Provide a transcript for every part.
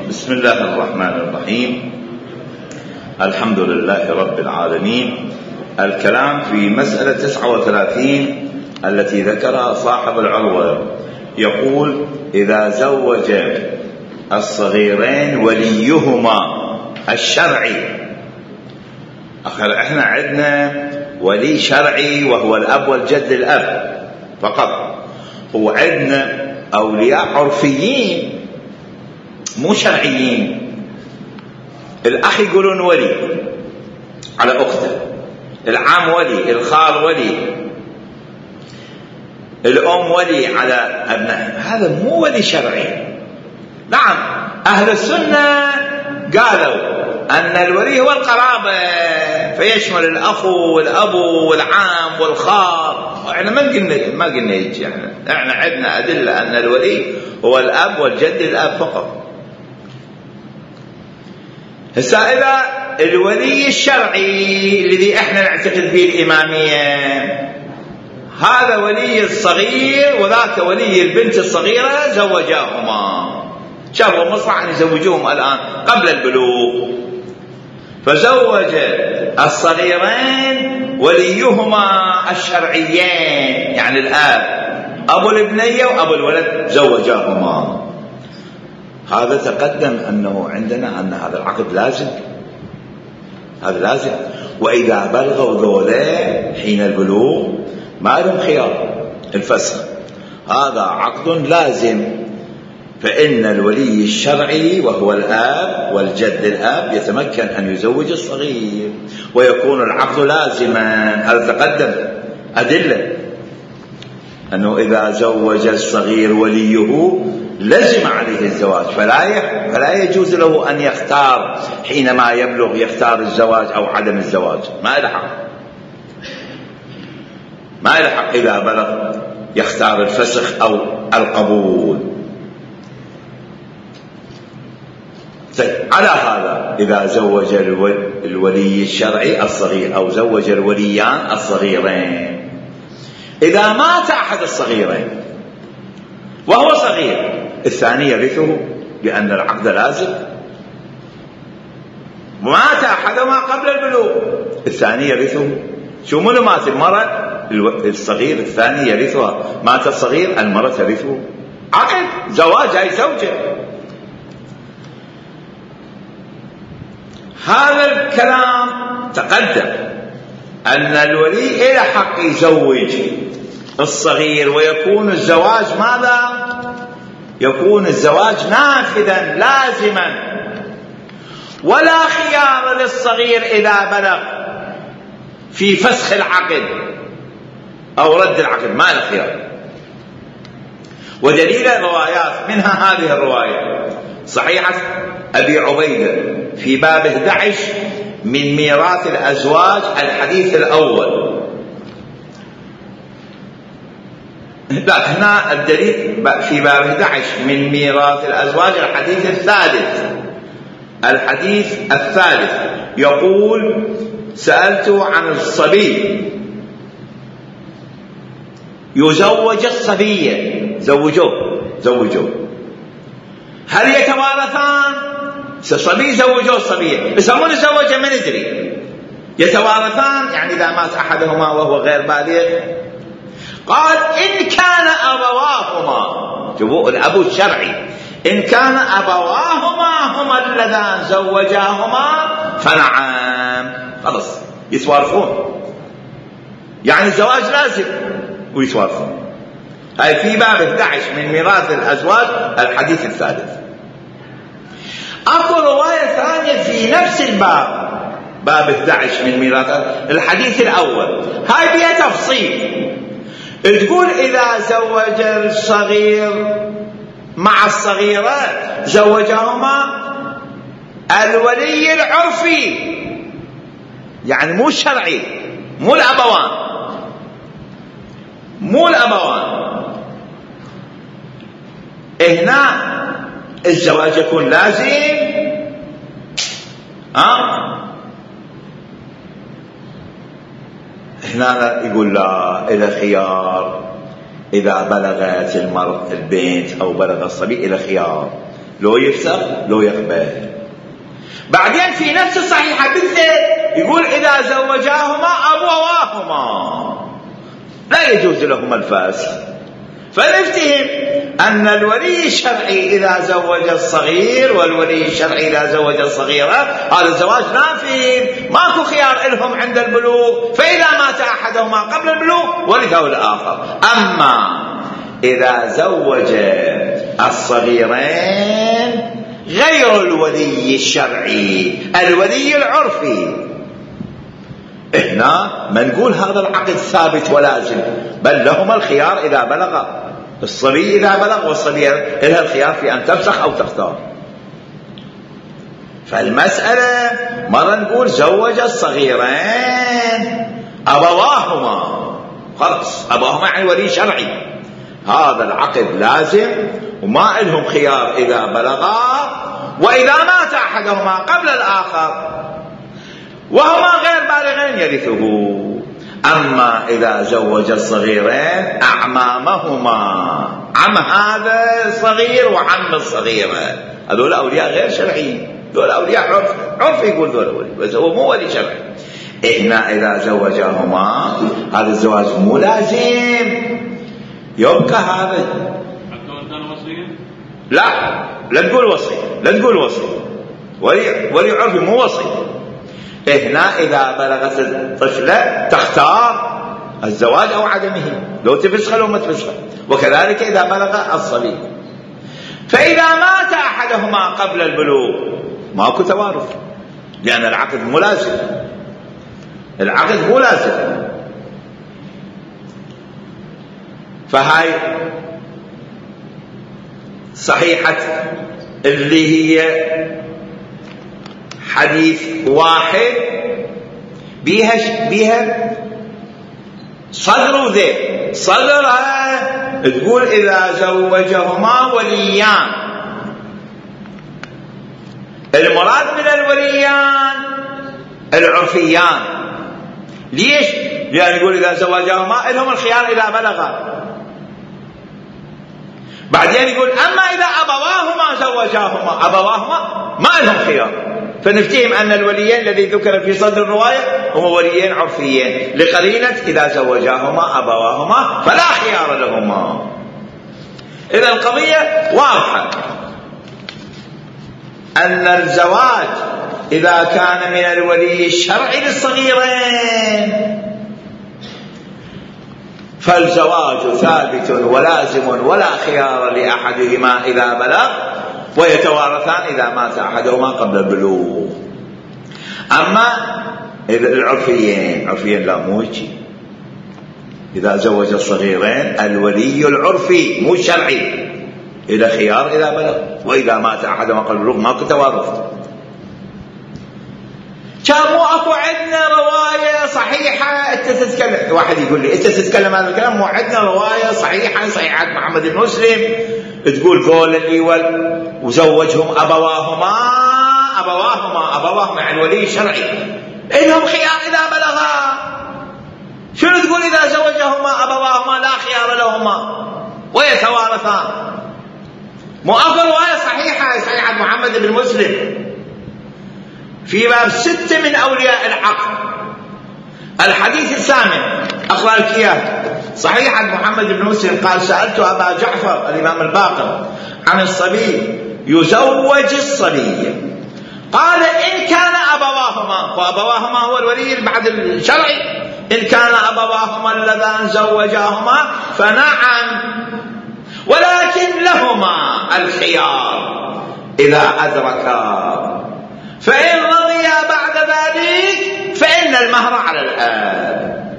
بسم الله الرحمن الرحيم. الحمد لله رب العالمين. الكلام في مسألة 39 التي ذكرها صاحب العروة. يقول: إذا زوج الصغيرين وليهما الشرعي. احنا عندنا ولي شرعي وهو الأب والجد الأب فقط، وعندنا أولياء عرفيين مو شرعيين. الأخ يقولون ولي على أخته، العم ولي، الخال ولي، الأم ولي على أبنائها. هذا مو ولي شرعي. نعم، أهل السنة قالوا أن الولي هو القرابة، فيشمل الأخ والأب والعام والخال. احنا ما قلنا يجي، احنا عندنا أدلة أن الولي هو الأب والجد الأب فقط. هسا إذا الولي الشرعي الذي احنا نعتقد به الإمامية، هذا ولي الصغير وذاك ولي البنت الصغيرة، زوجاهما، شافوا مصلحة أن يزوجوهم الآن قبل البلوغ، فزوج الصغيرين وليهما الشرعيين، يعني الآب، أبو الابنية وأبو الولد، زوجاهما. هذا تقدم أنه عندنا أن هذا العقد لازم، هذا لازم. وإذا بلغوا ذولا حين البلوغ ما لهم خيار الفسخ، هذا عقد لازم. فإن الولي الشرعي وهو الآب والجد الآب يتمكن أن يزوج الصغير ويكون العقد لازما. هذا تقدم أدلة أنه إذا زوج الصغير وليه لزم عليه الزواج، فلا يجوز له أن يختار حينما يبلغ، يختار الزواج أو عدم الزواج. ما يلحق إذا بلغ يختار الفسخ أو القبول. على هذا إذا زوج الولي الشرعي الصغير أو زوج الوليان الصغيرين، إذا مات أحد الصغيرين وهو صغير، الثاني يرثه لأن العقد لازم. مات أحدهما قبل البلوغ، الثاني يرثه. شو منو مات؟ المرأة، الصغير الثاني يرثها. مات الصغير، المرأة ترثه. عقد زواج، هاي زوجة. هذا الكلام تقدم أن الولي إلى حق يزوج الصغير، ويكون الزواج ماذا؟ يكون الزواج نافذا لازما، ولا خيار للصغير إذا بلغ في فسخ العقد أو رد العقد، ما له خيار. ودليل الروايات منها هذه الرواية صحيحة أبي عبيدة في باب 11 من ميراث الأزواج، الحديث الأول. لا، هنا الدليل في باب 11 من ميراث الأزواج، الحديث الثالث. الحديث الثالث يقول: سألت عن الصبي يزوج الصبية، زوجوه، هل يتوارثان؟ الصبي زوجوه الصبية، بس هم زوجه ما ندري. يتوارثان يعني إذا مات أحدهما وهو غير بالغ. قال: إن كان أبواهما، شوفوا الأب الشرعي، إن كان أبواهما هما اللذان زوجاهما فنعم، خلص يتوارثون، يعني الزواج لازم ويتوارثون. هاي في باب 11 من ميراث الأزواج، الحديث الثالث. أكو رواية ثانية في نفس الباب، باب 11 من ميراث، الحديث الأول. هاي بيها تفصيل، تقول: إذا زوج الصغير مع الصغيرة زوجهما الولي العرفي، يعني مو الشرعي، مو الأبوان. هنا الزواج يكون لازم. هنا يقول: لا، إلى خيار. إذا بلغت البنت أو بلغ الصبي إلى خيار، لو يفسق لو يقبل. بعدين في نفس الصحيحة بالذات يقول إذا زوجاهما أبواهما لا يجوز لهما الفاسق. فنفتهم أن الولي الشرعي إذا زوج الصغير والولي الشرعي إذا زوج الصغيرة هذا الزواج نافذ، ماكو خيار لهم عند البلوغ، فإذا مات أحدهما قبل البلوغ ورثه الآخر. أما إذا زوج الصغيرين غير الولي الشرعي الولي العرفي، هنا ما نقول هذا العقد ثابت ولازم، بل لهما الخيار إذا بلغ الصبي، إذا بلغ والصبي لها الخيار في أن تفسخ أو تختار. فالمسألة مرة نقول زوج الصغيرين أبواهما، خلاص أبواهما يعني ولي شرعي، هذا العقد لازم وما لهم خيار إذا بلغا، وإذا مات أحدهما قبل الآخر وهما غير بالغين يرثه. أما إذا زوج الصغيرين أعمامهما، عم هذا الصغير وعم الصغيرة، هذول أولياء غير شرعيين، دول أولياء عرف يقول دول ولي، بس هو مو ولي شرعي. هنا إذا زوجهما هذا الزواج مو لازم، يبقى هذا لا تقول وصي، لا تقول وصي، ولي عرفي مو وصي. هنا إذا بلغت الطفلة تختار الزواج أو عدمه، لو تفسخ لو ما تفسخ، وكذلك إذا بلغ الصبي. فإذا مات أحدهما قبل البلوغ ماكو توارث، لأن العقد مو لازم، العقد مو لازم. فهاي صحيحة اللي هي حديث واحد بيها صدر وذيل. صدرها تقول إذا زوجهما وليان، المراد من الوليان العرفيان. ليش؟ لأن يقول إذا زوجهما لهم الخيار إذا بلغا. بعدين يقول أما إذا أبواهما زوجاهما، أبواهما ما لهم خيار. فنفتهم أن الوليين الذي ذكر في صدر الرواية هم وليين عرفيين لقرينة إذا زوجاهما أبواهما فلا خيار لهما. إذا القضية واضحة، أن الزواج إذا كان من الولي الشرعي للصغيرين فالزواج ثابت ولازم ولا خيار لأحدهما إذا بلغ، ويتوارثان إذا مات أحدهما قبل البلوغ. أما العرفيين لا، مو هيك. إذا زوج الصغيرين الولي العرفي مو الشرعي إلى خيار إذا بلغ، وإذا مات أحدهما قبل البلوغ ماكو توارث. كان مو اكو عندنا روايه صحيحه انت تتكلم، واحد يقول لي انت تتكلم هذا الكلام، مو عندنا روايه صحيحه صحيحه محمد بن مسلم تقول ذول اللي وزوجهم ابواهما يعني الولي الشرعي لهم خيار اذا بلغا. شنو تقول اذا زوجهما ابواهما لا خيار لهما ويتوارثان؟ مو اكو روايه صحيحه محمد بن مسلم في باب 6 من أولياء العقد. الحديث الثامن أقرأ لك إياه، صحيح عن محمد بن مسلم قال سألت أبا جعفر الإمام الباقر عن الصبي يزوج الصبي، قال إن كان أبواهما، وأبواهما هو الولي بعد الشرعي، إن كان أبواهما اللذان زوجاهما فنعم، ولكن لهما الخيار إذا أدركا، فإن رضيا بعد ذلك فإن المهر على الآب.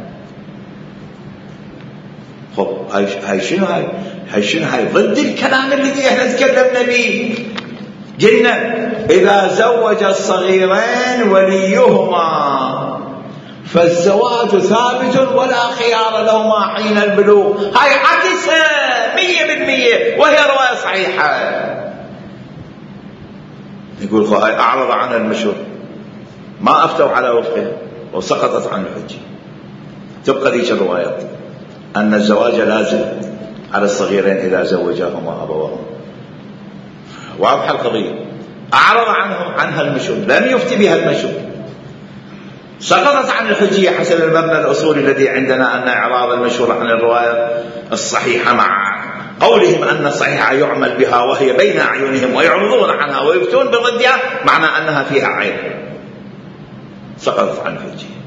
خب هاي شنو هاي ضد الكلام الذي احنا تكلمنا به. قلنا إذا زوج الصغيرين وليهما فالزواج ثابت ولا خيار لهما حين البلوغ. هاي عكسها 100%، وهي رواية صحيحة. يقول هاي أعرض عن المشهور، ما أفتوا على وفقه وسقطت عن الحجة. تبقى ذيك الروايات أن الزواج لازم على الصغيرين إذا زوجاهما أبواهما. واضحة القضية. أعرض عنها المشهود، لم يفتي بها المشهود، سقطت عن الحجية حسب المبنى الأصولي الذي عندنا، أن إعراض المشهور عن الرواية الصحيحة مع قولهم أن الصحيحة يعمل بها وهي بين أعينهم ويعرضون عنها ويفتون بضدها، معنى أنها فيها عيب، سقطت عن الحجية.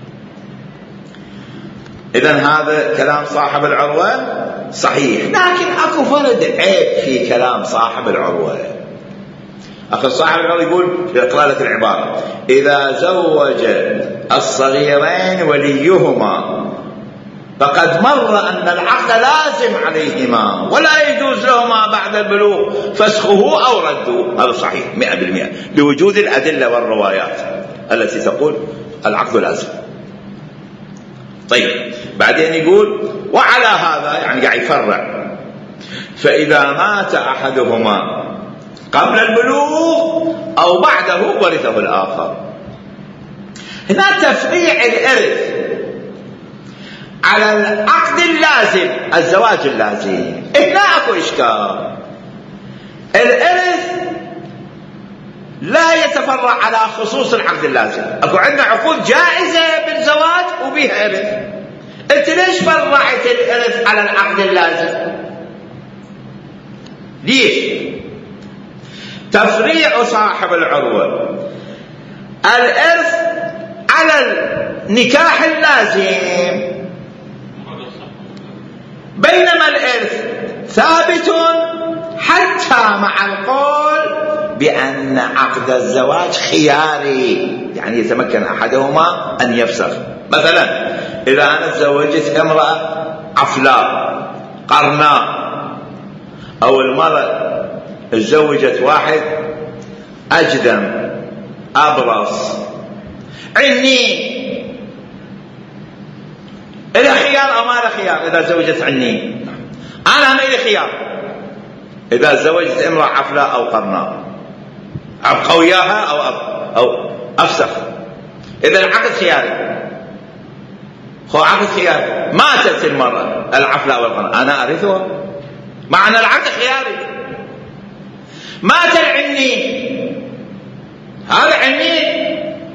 إذن هذا كلام صاحب العروة صحيح، لكن أكو فرد عيب في كلام صاحب العروة. أخي صاحب العروة يقول في إقلالة العبارة: إذا زوج الصغيرين وليهما فقد مر أن العقد لازم عليهما ولا يجوز لهما بعد البلوغ فسخه أو رده. هذا صحيح 100% لوجود الأدلة والروايات التي تقول العقد لازم. طيب بعدين يقول: وعلى هذا، يعني قاعد يفرع، فإذا مات أحدهما قبل البلوغ أو بعده ورثه الآخر. هنا تفريع الإرث على العقد اللازم، الزواج اللازم. هنا أكو إشكال. الإرث لا يتفرع على خصوص العقد اللازم. أكو عندنا عقود جائزة بالزواج وبيها إرث، أنت ليش فرعت الإرث على العقد اللازم؟ ليش؟ تفريع صاحب العروة الإرث على النكاح اللازم، بينما الإرث ثابت حتى مع القول بأن عقد الزواج خياري، يعني يتمكن أحدهما أن يفسخ. مثلا إذا أنا تزوجت امرأة عفلاء قرناء، أو المرأة تزوجت واحد أجدم أبرص عني، إلى خيار أو ما إلى خيار؟ إذا زوجت عني أنا ما إلي خيار. إذا زوجت امرأة عفلاء أو قرناء أبقى وياها أو أفسخ. إذا العقد خياري، عقد خياري. ماتت المرأة العفلاء والقرناء، أنا أرثها، معنى العقد خياري. مات العني، هذا عني،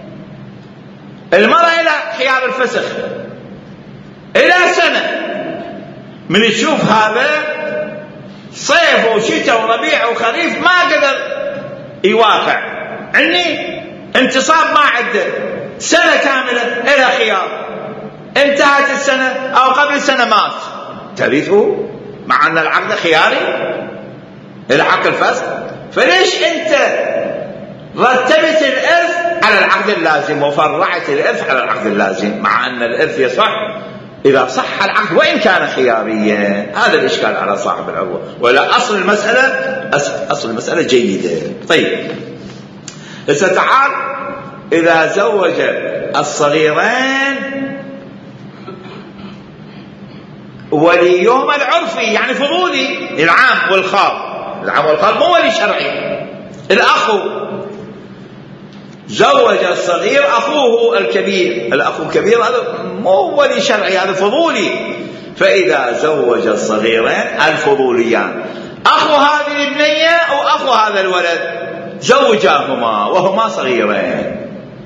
المرأة إلى خيار الفسخ إلى سنة. من تشوف هذا صيف وشتاء وربيع وخريف ما قدر يواقع، عني انتصاب ما عنده، سنة كاملة إلى خيار، انتهت السنة أو قبل السنة مات، ترثه مع أن العقد خياري إلى حق الفسخ. فليش أنت رتبت الإرث على العقد اللازم وفرعت الإرث على العقد اللازم، مع أن الإرث يصح إذا صح العقد وإن كان خياريا؟ هذا الإشكال على صاحب العروة. ولا أصل المسألة جيدة. طيب هسه تعال، إذا زوج الصغيرين وليهما العرفي، يعني فضولي، العام والخال. العام والخال مو ولي شرعي. الأخو زوج الصغير أخوه الكبير، الأخ الكبير هذا مو ولي شرعي، هذا فضولي. فإذا زوج الصغيرين الفضوليان، أخو هذه الابنية أو أخو هذا الولد، زوجاهما وهما صغيرين،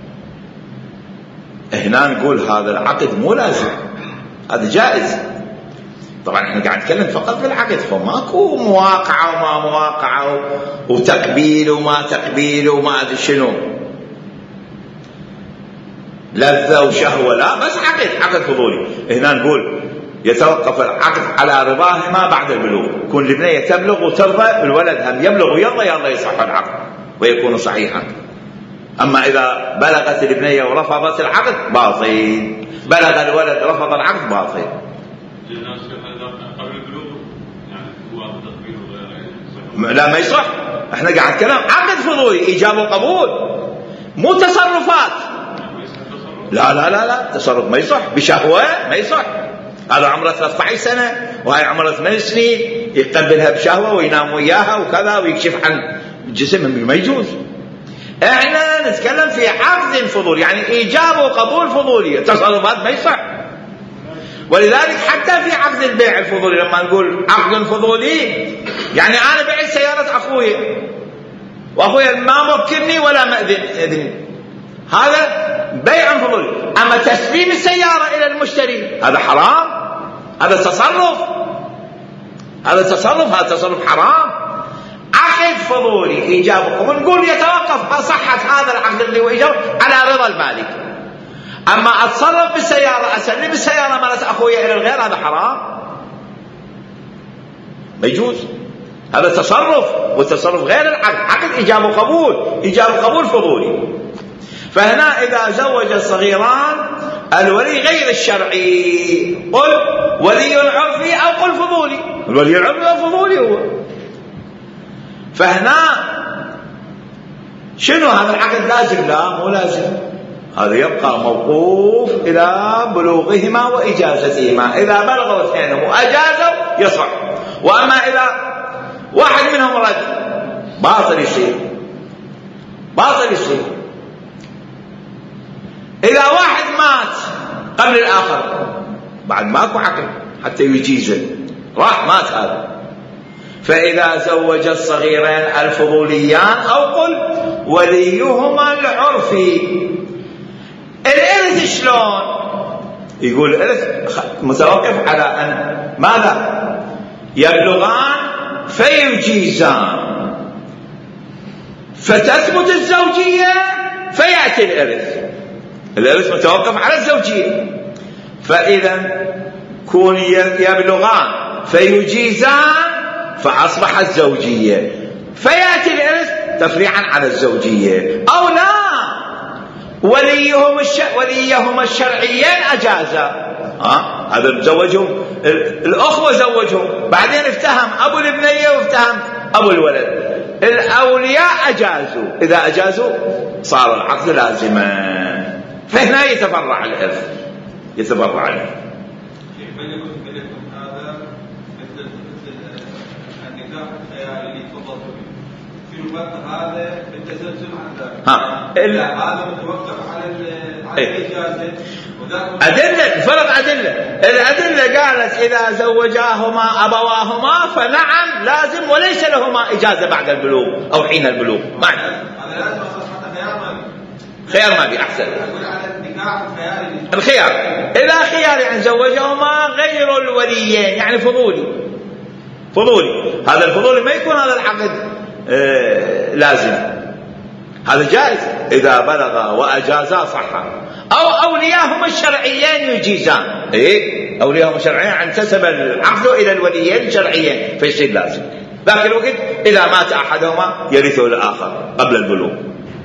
هنا نقول هذا العقد مو لازم، هذا جائز. طبعا احنا قاعد نتكلم فقط بالعقد، فماكو مواقعة وما مواقعة وتقبيل وما تقبيل وما أدري شنو، لذة وشهوة، لا، بس عقد فضولي. هنا نقول يتوقف العقد على رضاهما بعد البلوغ، يكون الابنية تبلغ وترضى، الولد هم يبلغ ويرضى يصح العقد ويكون صحيحا. أما إذا بلغت الابنية ورفضت العقد باطل، بلغ الولد رفض العقد باطل. لا ما يصح، احنا قاعد كلام عقد فضولي، إيجاب وقبول، مو تصرفات. لا لا لا لا، تصرف ما يصح بشهوة، ما يصح. هذا عمره 13 سنة وهي عمره 8 سنين، يقبلها بشهوة وينام وياها وكذا ويكشف عن جسم، ما يجوز. احنا نتكلم في عقد فضولي، يعني إيجاب وقبول فضولي، تصرفات ما يصح. ولذلك حتى في عقد البيع الفضولي لما نقول عقد فضولي، يعني أنا بعت سيارة أخوي وأخويا ما موكلني ولا مأذن، هذا بيع فضولي. أما تسليم السيارة إلى المشتري هذا حرام، هذا تصرف، هذا تصرف حرام. عقد فضولي إيجاب وقبول نقول يتوقف صحة هذا العقد اللي هو إيجاب على رضا المالك. أما أتصرف بالسيارة، أسلم السيارة مالت أخويا إلى الغير، هذا حرام، ما يجوز، هذا تصرف، والتصرف غير العقد. عقد إيجاب وقبول فضولي. فهنا إذا زوج الصغيران الولي غير الشرعي، قل ولي عرفي أو قل فضولي، الولي العرفي أو فضولي هو. فهنا شنو هذا العقد لازم؟ لا مو لازم، هذا يبقى موقوف إلى بلوغهما وإجازتهما. إذا بلغوا اثنينهم وأجازوا يصح، وأما إذا واحد منهم رد باطل يصير. إذا واحد مات قبل الآخر بعد ماكو عقد حتى يجيزه، راح مات هذا، فإذا زوج الصغيرين الفضوليان أو قل وليهما العرفي. الإرث شلون؟ يقول الإرث متوقف على أن ماذا؟ يبلغان فيجيزان، فتثبت الزوجية فيأتي الإرث متوقف على الزوجية. فإذا كون يبلغان فيجيزان فأصبح الزوجية، فيأتي الإرث تفريعا على الزوجية. أو لا، وليهم الشرعيين أجازا، هذا زوجهم الأخوة، زوجهم بعدين افتهم أبو الابنية وافتهم أبو الولد، الأولياء أجازوا، إذا أجازوا صار العقد لازما. فهنا يتفرع الإرث، يتفرع الإرث. هذا مثل النكاح الخيالي اللي تفضل به في الوقت هذا بالتسلسل عن ذلك، هذا متوقف على الإجازة. أدلة فرض الأدلة قالت إذا زوجاهما أبواهما فنعم لازم، وليس لهما إجازة بعد البلوغ أو حين البلوغ. معنى هذا لازم خيار مالي أحسن. الخيار إذا خيار يعني زوجهما غير الوليين، يعني فضولي. هذا الفضولي ما يكون هذا العقد لازم، هذا جائز إذا بلغ وأجازا صح. أو أولياهما الشرعيين يجيزان، أولياهما الشرعيين عن انتسب العقد إلى الوليين الشرعيين فيصير لازم. ذاك الوقت إذا مات أحدهما يرثه الآخر قبل البلوغ.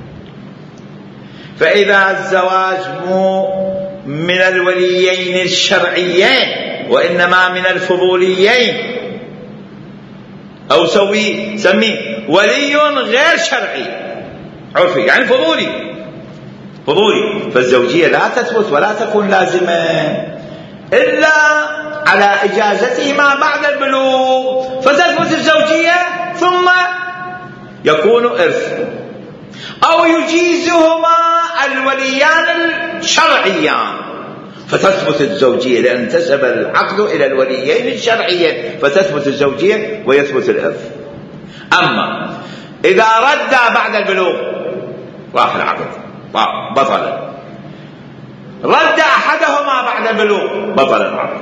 فإذا الزواج مو من الوليين الشرعيين وإنما من الفضوليين، أو سميه ولي غير شرعي عرفي يعني فضولي، فالزوجية لا تثبت ولا تكون لازمة إلا على إجازتهما بعد البلوغ، فتثبت الزوجية ثم يكون إرث. أو يجيزهما الوليان الشرعيان فتثبت الزوجية، لأن انتسب العقد إلى الوليين الشرعيين فتثبت الزوجية ويثبت الإرث. أما إذا رد بعد البلوغ راح العقد بطل، رد أحدهما بعد البلوغ بطل العقد،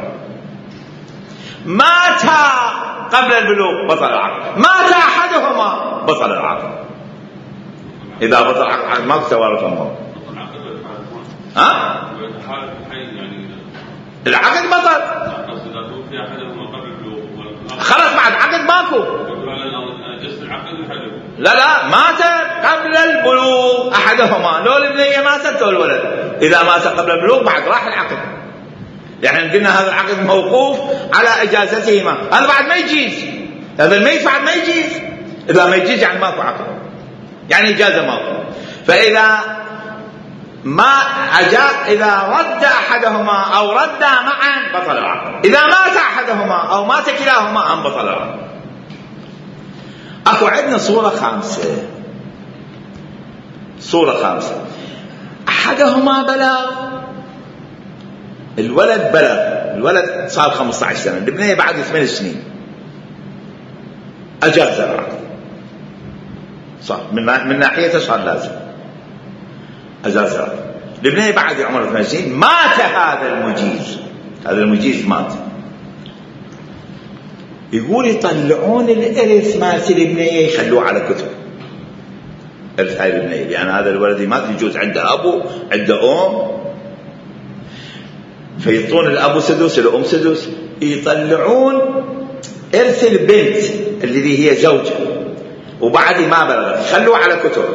مات قبل البلوغ بطل العقد، مات أحدهما بطل العقد. إذا بطل العقد ما توارث الموت. العقد بطل خلاص، بعد عقد ماكو. لا مات قبل البلوغ أحدهما، لو الابنية ماتت أو الولد. إذا مات قبل البلوغ بعد راح العقد، يعني قلنا هذا العقد موقوف على إجازتهما، هذا بعد ما يجيز، هذا الميت بعد ما يجيز. إذا ما يجيز يعني ماكو عقد، يعني إجازة ماكو. فإذا إذا رد أحدهما أو رد معا بطل العقد. إذا مات أحدهما أو مات كلاهما أم بطل العقد. أكو عندنا صورة خامسة، أحدهما بلغ، الولد صار 15 سنة، الابنية بعد 8 سنين، أجاز العقد، صح من ناحيته صار لازم أجازها. الابنية بعد عمر 28 مات هذا المجيز مات. يقول يطلعون الإرث مالت الابنية يخلوه على كتب إرث هاي الابنية، لأن هذا الولد مات يجوز عنده أبو عنده أم، فيعطون الأبو سدس الأم سدس، يطلعون إرث البنت الذي هي زوجة وبعد ما بلغت خلوه على كتب.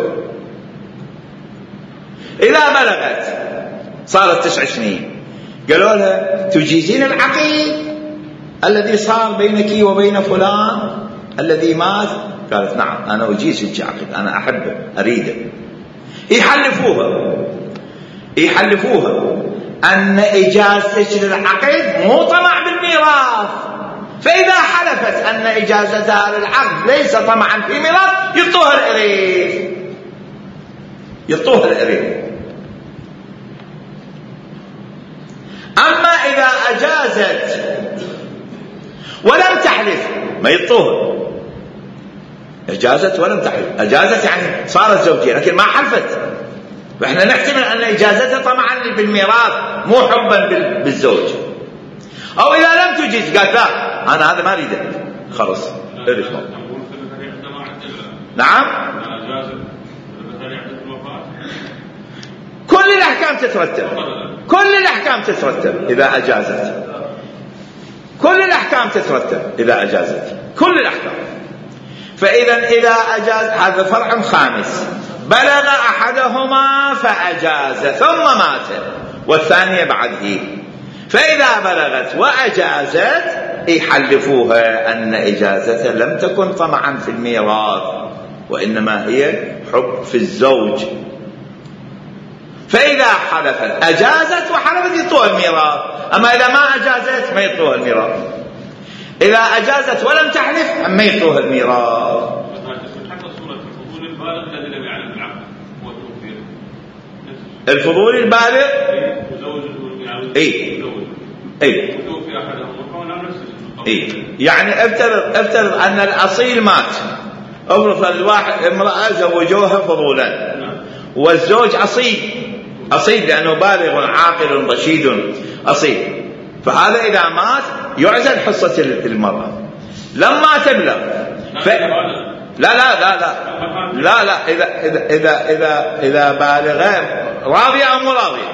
إذا بلغت صارت 9 سنين قالوا لها تجيزين العقد الذي صار بينك وبين فلان الذي مات؟ قالت نعم أنا أجيز العقد، أنا أحبه أريده. يحلفوها أن إجازتك للعقد مو طمع بالميراث، فإذا حلفت أن إجازتها للعقد ليس طمعا في ميراث يعطوها الإرث. أما إذا أجازت ولم تحلف ما يعطوها. أجازت ولم تحلف، أجازت يعني صارت زوجية لكن ما حلفت، وإحنا نحتمل أن إجازتها طمعا بالميراث مو حبا بالزوج. أو إذا لم تجيز قالت لا أنا هذا ما أريده خلص إرث. نعم كل الأحكام تترتب إذا أجازت، كل الأحكام تترتب إذا أجازت كل الأحكام. فإذا إذا أجاز هذا فرع خامس، بلغ أحدهما فأجاز ثم مات والثانية بعده، فإذا بلغت وأجازت يحلفوها أن إجازتها لم تكن طمعا في الميراث وإنما هي حب في الزوج. فإذا حلفت أجازت وحلفت يعطوها الميراث، أما إذا ما أجازت ما يعطوها الميراث. إذا أجازت ولم تحلف ما يعطوها الميراث. الفضول البالغ يعني افترض أن الأصيل مات، افرض الواحد امرأة زوجوها فضولا والزوج أصيل لأنه بالغ عاقل رشيد أصيل، فهذا إذا مات يعزل حصة المرأة لما تبلغ. لا إذا بالغة راضية أو مو راضية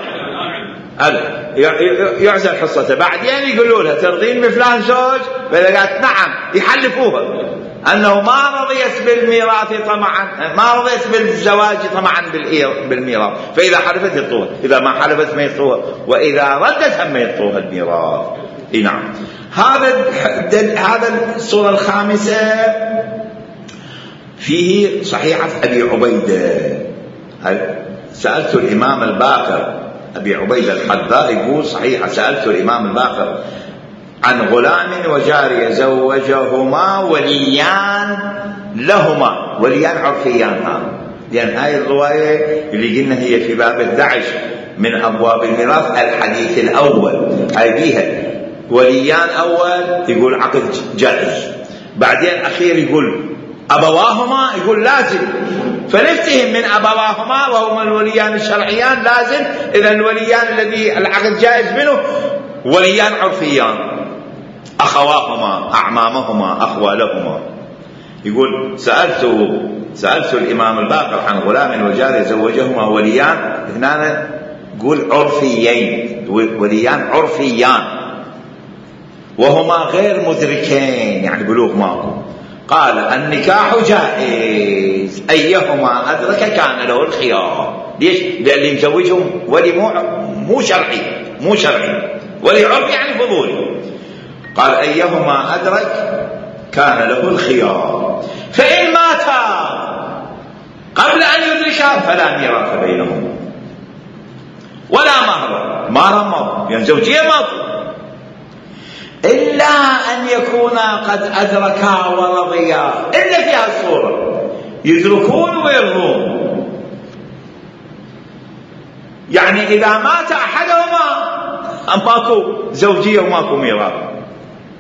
يعزل حصته. بعدين يقولوا لها ترضين بفلان زوج؟ فإذا قالت نعم يحلفوها أنه ما رضيت بالميراث طمعا، ما رضيت بالزواج طمعا بالميراث، فإذا حلفت يعطوها، إذا ما حلفت ما يعطوها، وإذا ردت هم يعطوها الميراث. نعم هذا الصورة الخامسة فيه صحيحة أبي عبيدة. سألت الإمام الباقر أبي عبيدة الحذاء يقول صحيحة، سألت الإمام الباقر عن غلام وجارية زوجهما وليان لهما، وليان عرفيان، لأن هاي الرواية اللي قلنا هي في باب 11 من أبواب الميراث الحديث الأول، هاي بيها وليان أول يقول عقد جائز، بعدين أخير يقول أبواهما يقول لازم، فنفتهم من أبواهما وهما الوليان الشرعيان لازم، إذا الوليان الذي العقد جائز منه وليان عرفيان، أخواهما أعمامهما أخوالهما. يقول سألت الإمام الباقر عن غلام وجارية زوجهما وليان، هنا يقول عرفيين، وليان عرفيان وهما غير مدركين يعني بلوغ ماكو. قال النكاح جائز أيهما أدرك كان له الخيار. ليش؟ لأن اللي مزوجهم ولي مو شرعي ولي عرفي يعني فضولي. قال أيهما أدرك كان له الخيار، فإن ماتا قبل أن يدركا فلا ميراث بينهما ولا مهر يعني زوجية ماضي، إلا أن يكونا قد أدركا ورضيا، إلا في هالصورة يدركون ويرضون. يعني إذا مات أحدهما ماكو زوجية وماكو ميراث،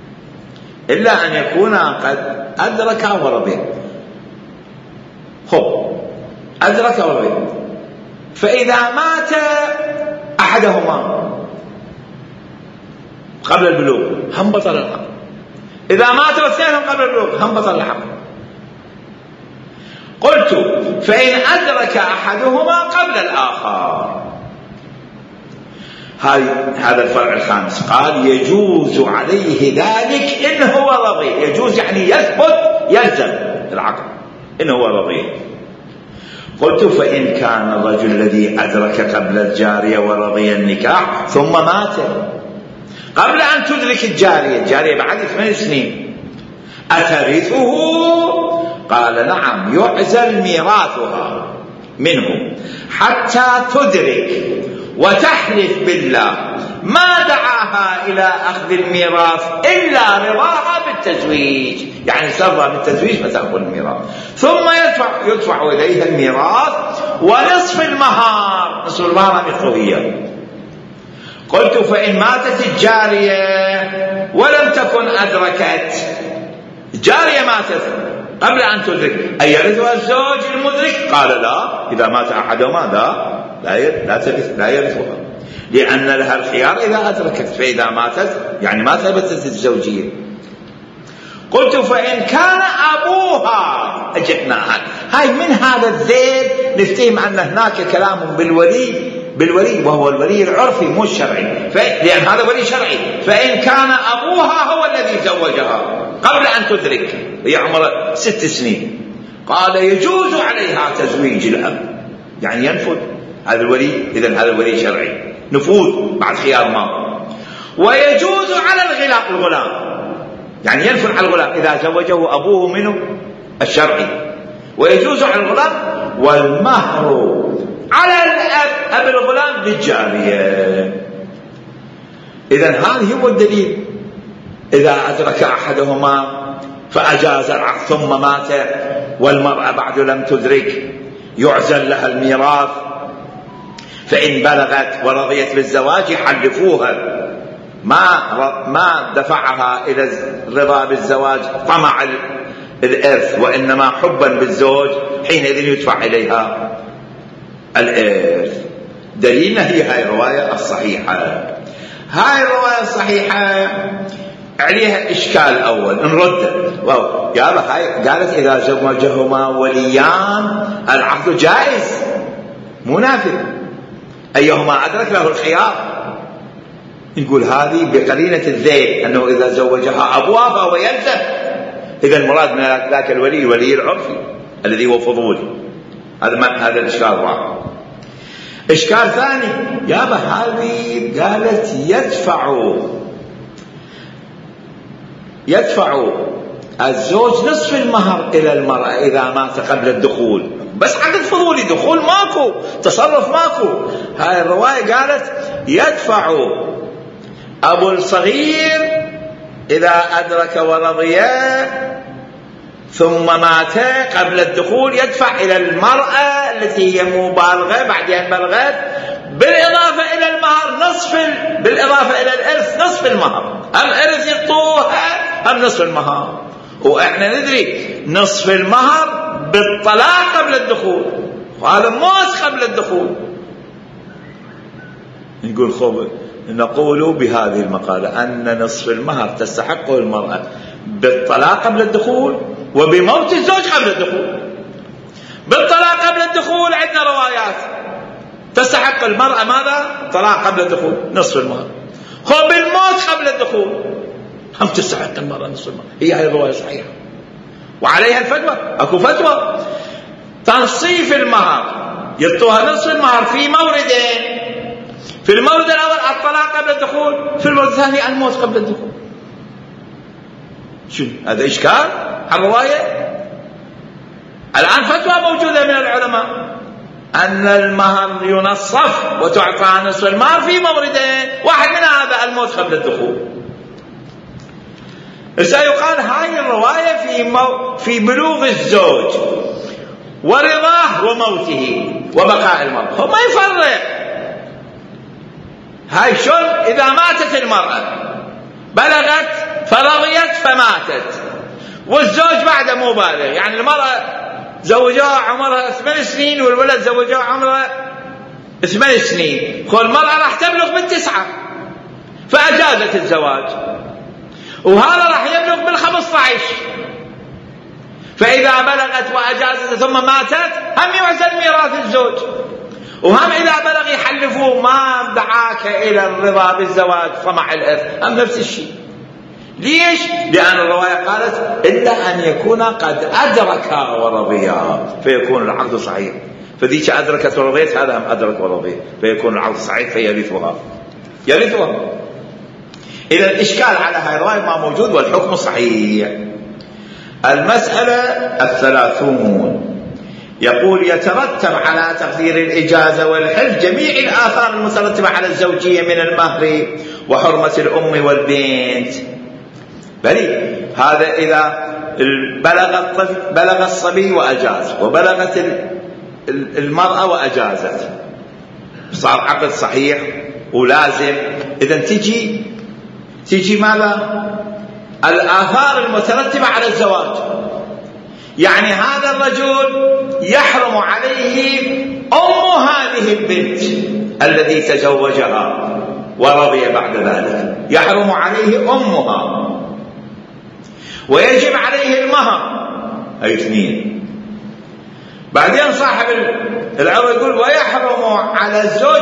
إلا أن يكونا قد أدركا ورضيا. خب أدرك ورضي، فإذا مات أحدهما قبل البلوغ هم بطل العقد، إذا ماتوا اثنينهم قبل البلوغ هم بطل العقد. قلت فإن أدرك أحدهما قبل الآخر. هذا الفرع الخامس، قال يجوز عليه ذلك إن هو رضي. يجوز يعني يثبت، يلزم العقد إن هو رضي. قلت فإن كان الرجل الذي أدرك قبل الجارية ورضي النكاح ثم مات قبل أن تدرك الجارية بعد 8 سنين، أترثه؟ قال نعم، يعزل ميراثها منه حتى تدرك وتحلف بالله ما دعاها إلى أخذ الميراث إلا رضاها بالتزويج، يعني سرها بالتزويج فتأخذ الميراث، ثم يدفع إليها الميراث ونصف المهار. نصف المهار مئوية. قلت فإن ماتت الجارية ولم تكن أدركت، الجارية ماتت قبل أن تدرك، أي يرثها الزوج المدرك؟ قال لا، إذا مات أحدهما لا يرثها، لأن لها الخيار إذا أدركت، فإذا ماتت يعني ما ثبتت الزوجية. قلت فإن كان أبوها، أجئناها هاي من هذا الذيل نفتهم أن هناك كلام بالولي وهو الولي العرفي مو الشرعي، لأن هذا ولي شرعي. فإن كان أبوها هو الذي زوجها قبل أن تدرك، هي عمرها 6 سنين، قال يجوز عليها تزويج الأب، يعني ينفذ هذا الولي. إذن هذا الولي شرعي، نفوذ بعد خيار ما. ويجوز على الغلام، يعني ينفذ على الغلام إذا زوجه أبوه منه الشرعي، ويجوز على الغلام. والمهر على أب الغلام للجارية. إذن هذا هو الدليل. إذا أدرك أحدهما فأجاز العقد ثم مات والمرأة بعد لم تدرك، يعزل لها الميراث. فإن بلغت ورضيت بالزواج يحلفوها، ما دفعها إلى الرضا بالزواج طمع الإرث، وإنما حبا بالزوج، حينئذ يدفع إليها الإرث. دليلنا هي هاي الرواية الصحيحة. هاي الرواية الصحيحة عليها إشكال أول نرد. قالت إذا زوجهما وليان العقد جائز مو نافذ، أيهما أدرك له الخيار. نقول هذه بقرينة الذيل، أنه إذا زوجها أبوها فهو يلزم. إذا المراد من ذاك الولي العرفي الذي هو فضول. هذا الإشكال الرابع. إشكال ثاني، هذه قالت يدفع الزوج نصف المهر إلى المرأة إذا مات قبل الدخول، بس عقد فضولي، دخول ماكو، تصرف ماكو. هاي الرواية قالت يدفع أبو الصغير إذا أدرك ورضي ثم مات قبل الدخول، يدفع إلى المرأة التي هي مبالغة بعدين بلغت، بالإضافة إلى المهر بالإضافة إلى الإرث نصف المهر. هم إرث يعطوها هم نصف المهر، وإحنا ندري نصف المهر بالطلاق قبل الدخول، وهذا موت قبل الدخول. نقول بهذه المقالة أن نصف المهر تستحقه المرأة بالطلاق قبل الدخول وبموت الزوج قبل الدخول. بالطلاق قبل الدخول عندنا روايات تستحق المرأة ماذا؟ طلاق قبل الدخول نصف المهر. هو بالموت قبل الدخول هم تستحق المرأة نصف المهر. هي الرواية صحيحة وعليها الفتوى. أكو فتوى تنصيف المهر، يعطوها نصف المهر في موردين. في المورد الأول الطلاق قبل الدخول، في المورد الثاني الموت قبل الدخول. شو هذا إشكال الرواية؟ الآن فتوى موجودة من العلماء أن المهر ينصف وتعطى نصف المهر في موردين، واحد من هذا الموت قبل الدخول. سيقال هاي الرواية في بلوغ الزوج ورضاه وموته وبقاء المرأة. هو ما يفرق. هاي شلون إذا ماتت المرأة بلغت فرضيت فماتت والزوج بعد مو بالغ، يعني المرأة زوجوها عمرها 8 سنين والولد زوجوها عمرها 8 سنين، المرأة راح تبلغ بال9 فأجازت الزواج، وهذا راح يبلغ بال15، فإذا بلغت وأجازت ثم ماتت هم يعزل ميراث الزوج، وهم إذا بلغ يحلفوه ما دعاك إلى الرضا بالزواج طمع الإرث، هم نفس الشيء. ليش؟ لأن الرواية قالت إلا أن يكون قد أدركا ورضيا فيكون العقد صحيح، فذيك أدركت ورضيت، هذا هم أدرك ورضي فيكون العقد صحيح فيرثها. إذا الإشكال على هذه الرواية ما موجود والحكم صحيح. المسألة 30 يقول يترتب على تقدير الإجازة والحلف جميع الآثار المترتبة على الزوجية من المهر وحرمة الأم والبنت. بلي هذا إذا بلغ الصبي وأجاز، وبلغت المرأة وأجازت، صار عقد صحيح ولازم. إذن تجي ماذا؟ الآثار المترتبة على الزواج، يعني هذا الرجل يحرم عليه أم هذه البنت التي تزوجها ورضي بعد ذلك، يحرم عليه أمها، ويجب عليه المهر، أي 2. بعدين صاحب العروة يقول ويحرم على الزوج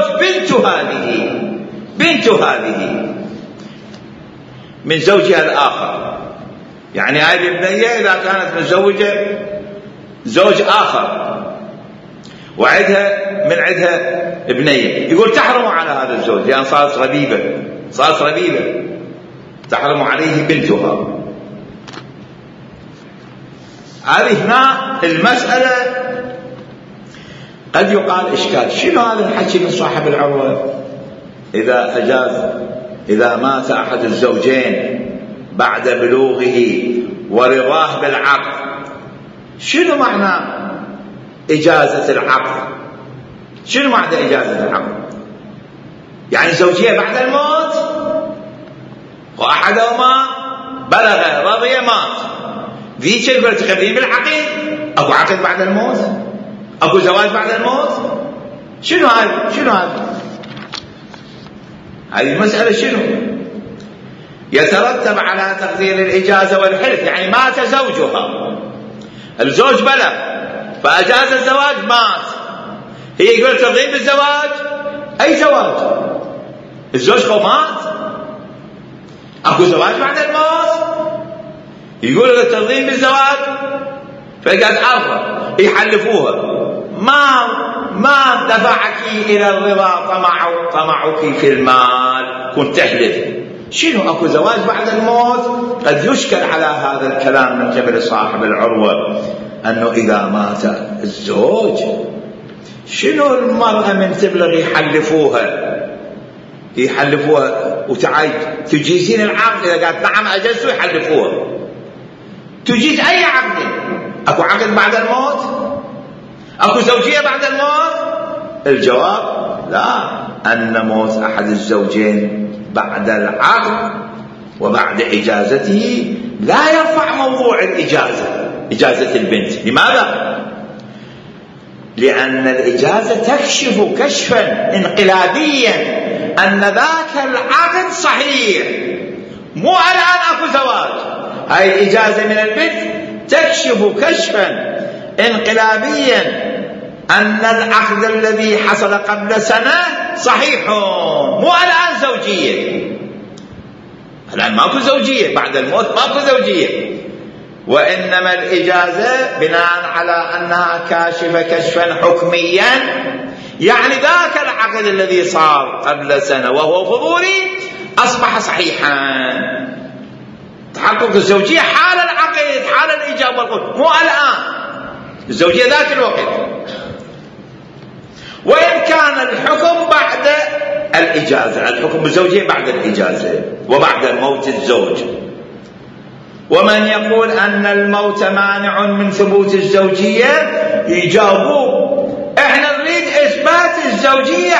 بنت هذه من زوجها الآخر، يعني هذه البنية إذا كانت متزوجة زوج آخر وعدها من عدها ابنية، يقول تحرم على هذا الزوج لأن صارت ربيبة تحرم عليه بنتها. هذه هنا المسألة قد يقال إشكال، شنو هذا الحكي من صاحب العروة؟ إذا مات أحد الزوجين بعد بلوغه ورضاه بالعقد، شنو معنى إجازة العقد؟ شنو معنى إجازة العقد؟ يعني زوجية بعد الموت، وأحدهما بلغ رضي مات، ذيك يقول تخليه بالعقد، أكو عقد بعد الموت، أكو زواج بعد الموت، شنو هذا؟ هذه المسألة شنو؟ يترتب على تقدير الإجازة والحلف، يعني مات زوجها، الزوج بلغ فأجاز الزواج، مات، هي يقول ترضين بالزواج، أي زواج؟ الزوج مات، أكو زواج بعد الموت، يقول ترضين بالزواج، فقد أرضى يحلفوها ما دفعك إلى الرضا طمعك في المال، كنت تحلف. شنو أكو زواج بعد الموت؟ قد يشكل على هذا الكلام من قبل صاحب العروة أنه إذا مات الزوج شنو المرأة من تبلغ يحلفوها وتعايد تجيزين العقد، إذا قالت نعم أجزت يحلفوها، تجيز أي عقد؟ أكو عقد بعد الموت؟ أكو زوجية بعد الموت؟ الجواب لا، أن موت أحد الزوجين بعد العقد وبعد إجازته لا يرفع موضوع إجازة البنت. لماذا؟ لأن الإجازة تكشف كشفا انقلابيا أن ذاك العقد صحيح، مو الآن أكو زواج. هاي الإجازة من البنت تكشف كشفا انقلابيا أن العقد الذي حصل قبل سنة صحيح، مو الآن زوجية. الآن ماكو زوجية، بعد الموت ماكو زوجية، وإنما الإجازة بناء على أنها كاشفة كشفا حكميا، يعني ذاك العقد الذي صار قبل سنة وهو فضولي أصبح صحيحا. تحقق الزوجية حال العقد، حال الإجابة والقبول، مو الآن الزوجية ذاك الوقت. وإن كان الحكم بعد الإجازة، الحكم بالزوجية بعد الإجازة وبعد موت الزوج. ومن يقول أن الموت مانع من ثبوت الزوجية يجاوبوا احنا نريد إثبات الزوجية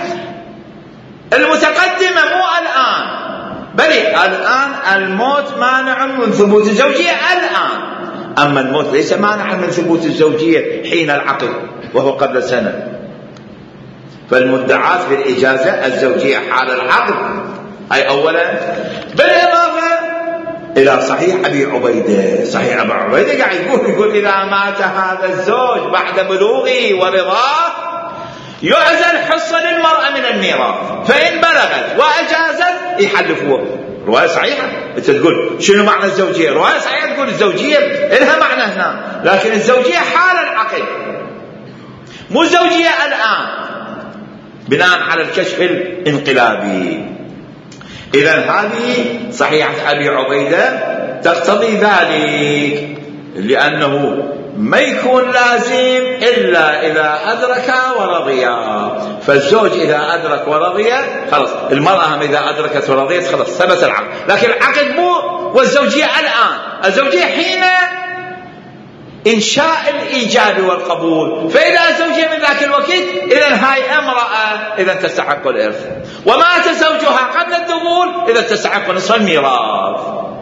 المتقدمة مو الآن، بل الآن الموت مانع من ثبوت الزوجية الآن، أما الموت ليس مانعا من ثبوت الزوجية حين العقد وهو قبل سنة. فالمدعاة بالإجازة الزوجية حال العقد أي أولا، بالإضافة إلى صحيح أبي عبيدة. صحيح أبي عبيدة قاعد يقول إذا مات هذا الزوج بعد بلوغه ورضاه يعزل حصة للمرأة من الميراث، فإن بلغت وأجازت يحلفوه. رواية صحيحة. أنت تقول شنو معنى الزوجية؟ رواية صحيحة تقول الزوجية لها معنى هنا، لكن الزوجية حال العقد مو الزوجية الآن بناء على الكشف الانقلابي. إذن هذه صحيحة أبي عبيدة تقتضي ذلك، لأنه ما يكون لازم إلا إذا أدرك ورضيا. فالزوج إذا أدرك ورضي خلاص، المرأة هم إذا أدركت ورضيت خلاص ثبت العقد. لكن العقد مو والزوجية الآن، الزوجية حين إنشاء الإيجاب والقبول. فإذا الزوجية من ذاك الوقت إذن هاي امرأة إذا تستحق الإرث، ومات زوجها قبل الدخول إذا تستحق نصف الميراث.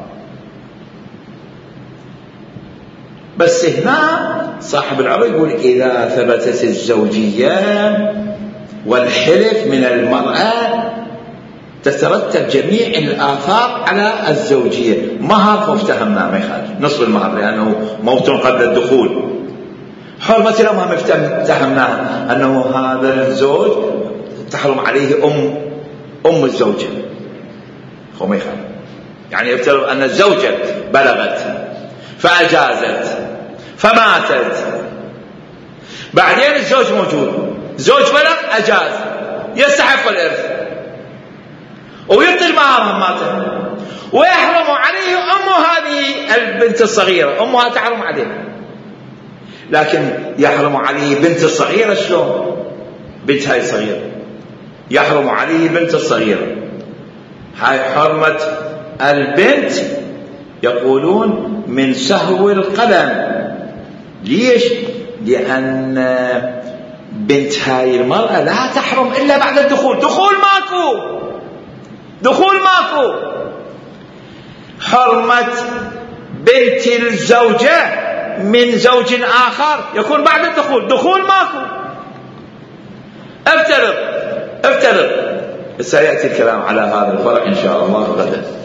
بس هنا صاحب العرض يقول إذا ثبتت الزوجية والحلف من المرأة تترتب جميع الآثار على الزوجية. مهر مفتهمنا ما يخالف نصف المهر لأنه موت قبل الدخول. حرمة الأم افتهمناها أنه هذا الزوج تحرم عليه أم الزوجة، هو ما يخالف. يعني افترض أن الزوجة بلغت فأجازت فماتت، بعدين الزوج موجود، زوج بلغ أجاز يستحق الإرث ويعطي المهر ماته، ويحرم عليه أم هذه البنت الصغيرة، أمها تحرم عليه. لكن يحرم عليه بنت الصغيرة. شلون بنت هاي صغيرة؟ يحرم عليه بنت الصغيرة. هاي حرمة البنت يقولون من سهو القلم. ليش؟ لأن بنت هاي المرأة لا تحرم إلا بعد الدخول. دخول ماكو. حرمة بنت الزوجة من زوج آخر يكون بعد دخول ماكو. افترض سيأتي الكلام على هذا الفرق إن شاء الله غدا.